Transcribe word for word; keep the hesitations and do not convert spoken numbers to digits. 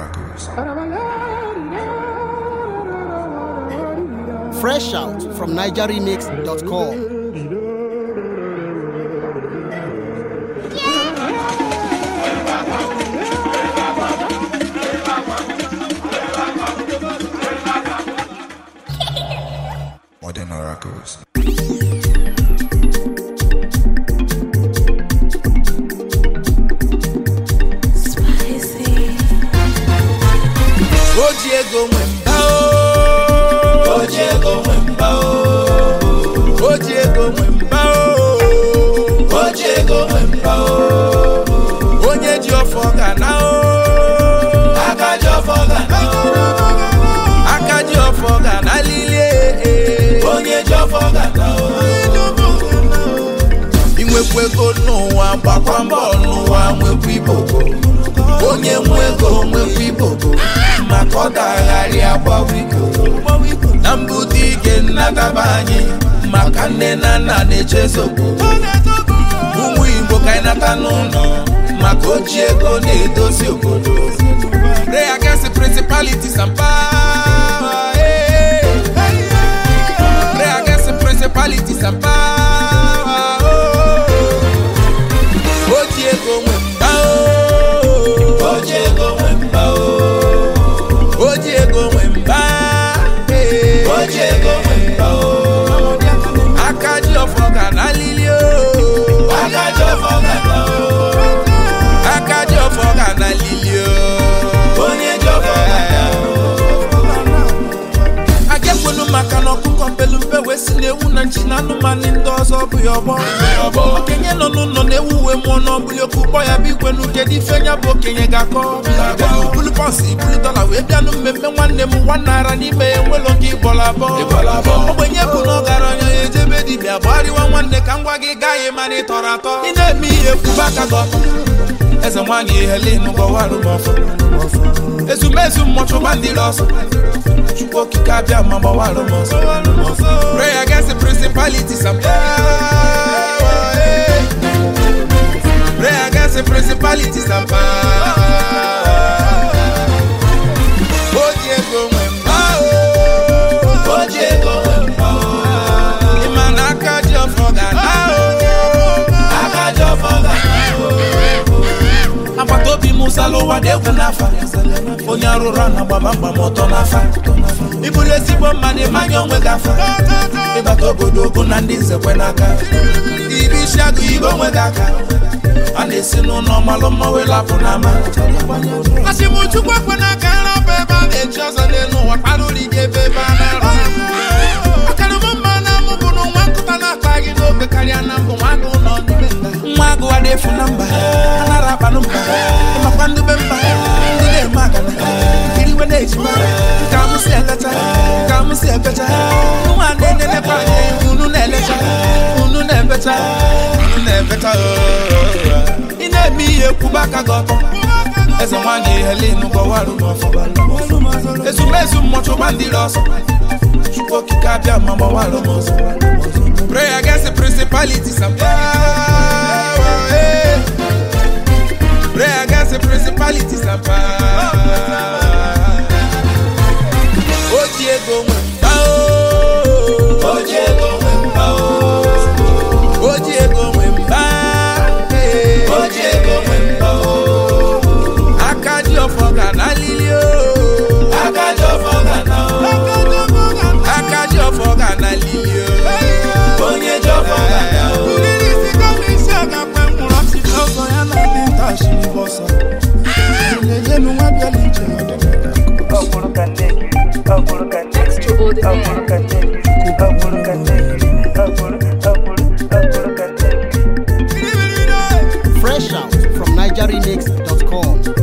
Fresh out from niger remix dot com. Modern Oracles. Ojiego Mwemba o, Ojiego Mwemba o, Ojiego Mwemba o, Ojiego Mwemba o, Onye ji ofo gana o, Aka ji ofo gana o, Aka ji ofo gana lile, Onye ji ofo gana o, Inwekwego n'ụwa gbakwa mbọ n'ụwa nwekwa ibogo, Onye nwego nwekwa ibogo, Makoda gari agbawiko na mbudi ike nnataba anyị maka nne na nna na-echezogbo ụmụ Igbo ka anyị nata n'ụlọ maka oji ego na-edozi obodo. Pray against principalities and power. Pray against principalities and power. Oji ego Mwemba o, Oji ego Mwemba o, Ojiego Mwemba, Ojiego Mwemba o, Akaji ofo gana lili o, Akaji ofo gana o, Akaji ofo gana lili o, Onye ji ofo gana o. Agekwenu maka na ọkụkọ mpelu mpe wesi na-ewu na nchi na anụmanụ ndị ọzọ bụ ya ọgbọ. Okenye nọ n'ụlọ na-ewu uwe mmụọ n'ọbụli okwu kpọ ya bụ ikwenu kedu ife nya bụ okenye ga-akọ. Bulu pọnsị bulu dọla wee bịanụ mmemme nwanne m nwa naira n'ime ya enwelo gị bọla abụọ. Ogbenye bụ na ọgaranya ya ejebe dibịa gbariwa nwanne ka ngwa gị gaghị mana ị tọrọ atọ. Ị na-eme ihe kwuba aka gị ọtọ. Eze nwaanyị Helen gọwarụ m ọfọ. Ezumezu mmọchụba ndị ọsọ. Chukwu okike abịa ma gbawarụ m ọsọ. Pray against the principalities and power. Pray against the principalities and power. Ojiego Mwemba o, Ojiego Mwemba o, Imana Akaji ofo gana o, Akaji ofo gana o. Agbatobi Musa lo wadegwu n'afa, onye arụrụ na gbaba mgba mọtọ n'afa. Ibulu ezigbo mmadụ ịmanya onwe gị afa, ịbata obodo okwu na ndị nzekwe n'aka. Ibi isi agụ igwe onwe gị aka, a na-esi n'ụlọ malụ mma wee lapụ n'ama. Ashimuchukwu ekwe n'aka nrapụ ebe a na-eji ọzọ n'elu ụwa kparụrụ ike ebe ebe a na-arụ. Ọkarịmụ mma na amụ bụ na nwa nkụta na-ata gị n'ogbe karịa na mbụ nwa agụ nọ n'ime nda. Nwa agụ adị efu na mba, anara akpanụ mba, ịmakwa ndube mba, ndị na-eme agana, iriwe na-ejima, ka mụ si eleta, ka mụ si ebecha. Nwa na-enyenekwa anyị, unu na-elecha, unu na-ebecha, unu na-ebecha. Ị na-eme ihe kwuba aka gị ọtọ. Eze nwaanyị Helen gọwarụ m ọfọ. Ezumezu mmọchụba ndị ọsọ. Chukwu okike abịa ma gbawarụ m ọsọ. Pray against the principalities and power. Pray against the principalities and power. Ojiego Mwemba o, Ojiego Mwemba o, Ojiego Mwemba, Ojiego Mwemba o, Akaji ofo gana lili o, Akaji ofo gana o, Akaji ofo gana lili o, Onye ji ofo gana o. Fresh out from niger remix dot com.